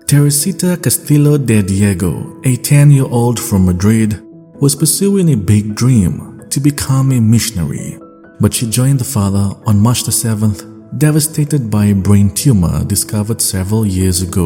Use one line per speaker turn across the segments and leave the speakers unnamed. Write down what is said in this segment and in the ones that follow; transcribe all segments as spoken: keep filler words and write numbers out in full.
Teresita Castillo de Diego, a ten-year-old from Madrid, was pursuing a big dream to become a missionary, but she joined the father on March the seventh, devastated by a brain tumor discovered several years ago.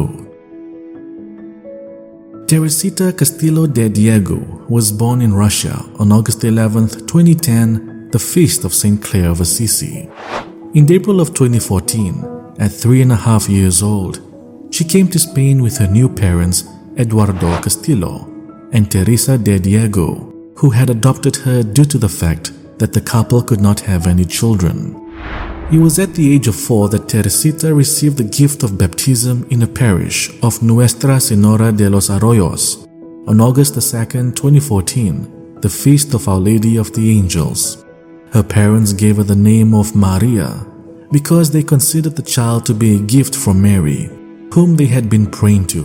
Teresita Castillo de Diego was born in Russia on August eleventh, twenty ten, the feast of Saint Clare of Assisi. In April of twenty fourteen, at three and a half years old, she came to Spain with her new parents, Eduardo Castillo and Teresa de Diego, who had adopted her due to the fact that the couple could not have any children. It was at the age of four that Teresita received the gift of baptism in a parish of Nuestra Señora de los Arroyos on August the second, twenty fourteen, the feast of Our Lady of the Angels. Her parents gave her the name of Maria because they considered the child to be a gift from Mary, whom they had been praying to.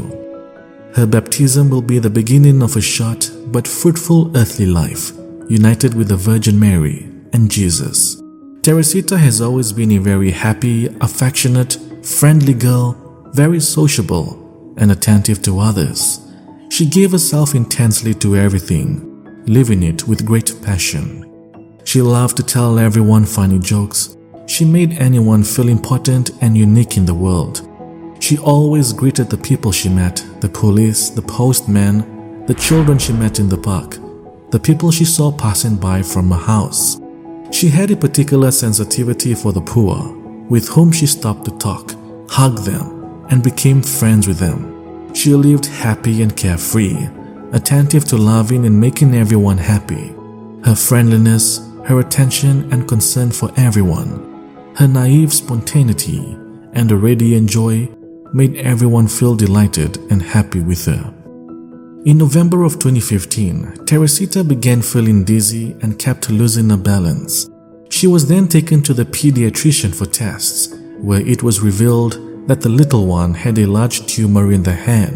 Her baptism will be the beginning of a short but fruitful earthly life, united with the Virgin Mary and Jesus. Teresita has always been a very happy, affectionate, friendly girl, very sociable and attentive to others. She gave herself intensely to everything, living it with great passion. She loved to tell everyone funny jokes. She made anyone feel important and unique in the world. She always greeted the people she met, the police, the postman, the children she met in the park, the people she saw passing by from her house. She had a particular sensitivity for the poor, with whom she stopped to talk, hugged them, and became friends with them. She lived happy and carefree, attentive to loving and making everyone happy. Her friendliness, her attention and concern for everyone, her naive spontaneity, and a radiant joy made everyone feel delighted and happy with her. In November of twenty fifteen, Teresita began feeling dizzy and kept losing her balance. She was then taken to the pediatrician for tests, where it was revealed that the little one had a large tumor in the head.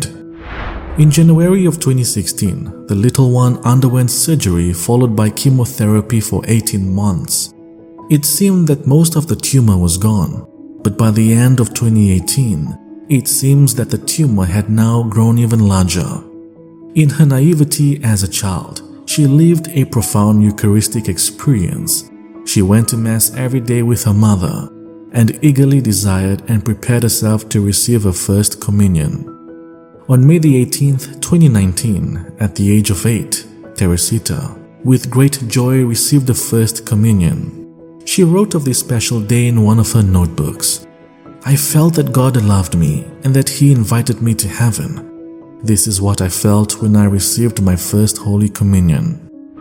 In January of twenty sixteen, the little one underwent surgery followed by chemotherapy for eighteen months. It seemed that most of the tumor was gone, but by the end of twenty eighteen, it seems that the tumor had now grown even larger. In her naivety as a child, she lived a profound Eucharistic experience. She went to Mass every day with her mother and eagerly desired and prepared herself to receive her first communion. On May the eighteenth, twenty nineteen, at the age of eight, Teresita, with great joy, received the first communion. She wrote of this special day in one of her notebooks. "I felt that God loved me and that He invited me to heaven. This is what I felt when I received my first Holy Communion."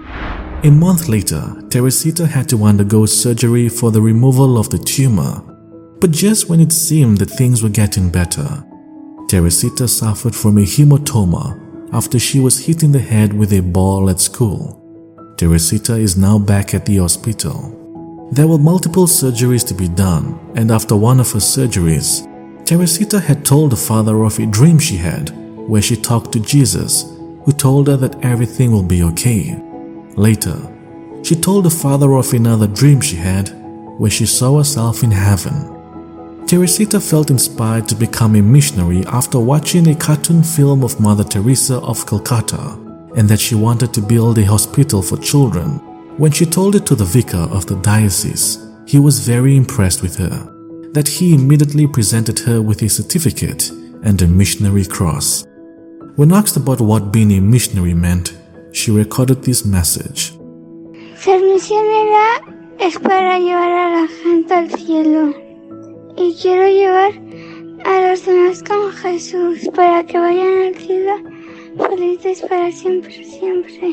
A month later, Teresita had to undergo surgery for the removal of the tumor. But just when it seemed that things were getting better, Teresita suffered from a hematoma after she was hit in the head with a ball at school. Teresita is now back at the hospital. There were multiple surgeries to be done, and after one of her surgeries, Teresita had told the father of a dream she had, where she talked to Jesus, who told her that everything will be okay. Later, she told the father of another dream she had, where she saw herself in heaven. Teresita felt inspired to become a missionary after watching a cartoon film of Mother Teresa of Calcutta, and that she wanted to build a hospital for children. When she told it to the vicar of the diocese, he was very impressed with her, that he immediately presented her with a certificate and a missionary cross. When asked about what being a missionary meant, she recorded this message.
Ser misionera es para llevar a la gente al cielo. Y quiero llevar a los demás con Jesús para que vayan al cielo felices para siempre, siempre.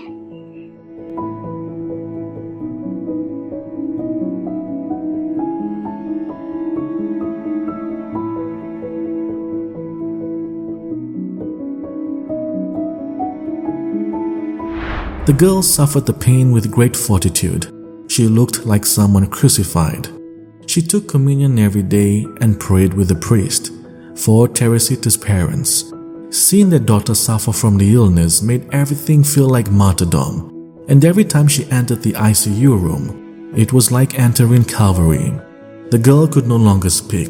The girl suffered the pain with great fortitude. She looked like someone crucified. She took communion every day and prayed with the priest. For Teresita's parents, seeing their daughter suffer from the illness made everything feel like martyrdom, and every time she entered the I C U room, it was like entering Calvary. The girl could no longer speak.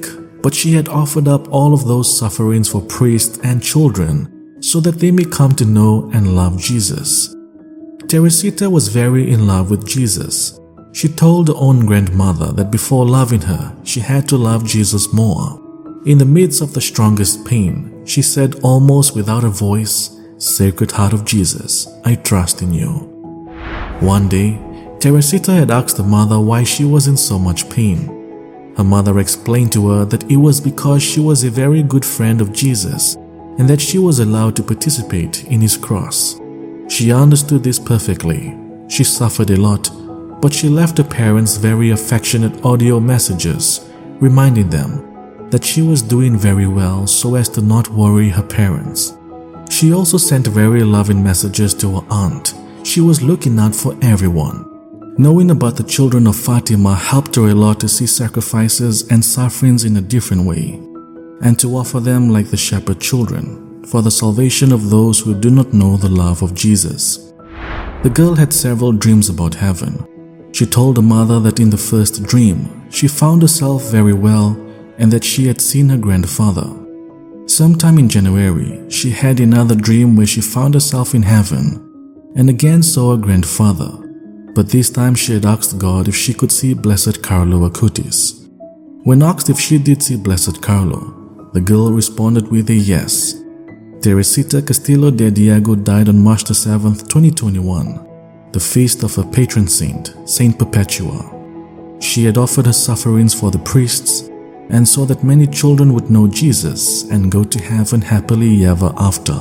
but she had offered up all of those sufferings for priests and children so that they may come to know and love Jesus. Teresita was very in love with Jesus. She told her own grandmother that before loving her, she had to love Jesus more. In the midst of the strongest pain, she said almost without a voice, "Sacred Heart of Jesus, I trust in you." One day, Teresita had asked her mother why she was in so much pain. Her mother explained to her that it was because she was a very good friend of Jesus and that she was allowed to participate in his cross. She understood this perfectly. She suffered a lot, but she left her parents very affectionate audio messages, reminding them that she was doing very well so as to not worry her parents. She also sent very loving messages to her aunt. She was looking out for everyone. Knowing about the children of Fatima helped her a lot to see sacrifices and sufferings in a different way, and to offer them like the shepherd children, for the salvation of those who do not know the love of Jesus. The girl had several dreams about heaven. She told her mother that in the first dream, she found herself very well and that she had seen her grandfather. Sometime in January, she had another dream where she found herself in heaven and again saw her grandfather, but this time she had asked God if she could see Blessed Carlo Acutis. When asked if she did see Blessed Carlo, the girl responded with a yes. Teresita Castillo de Diego died on March the seventh, twenty twenty-one, the feast of her patron saint, Saint Perpetua. She had offered her sufferings for the priests and so that many children would know Jesus and go to heaven happily ever after,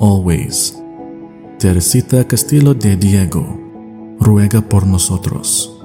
always. Teresita Castillo de Diego, ruega por nosotros.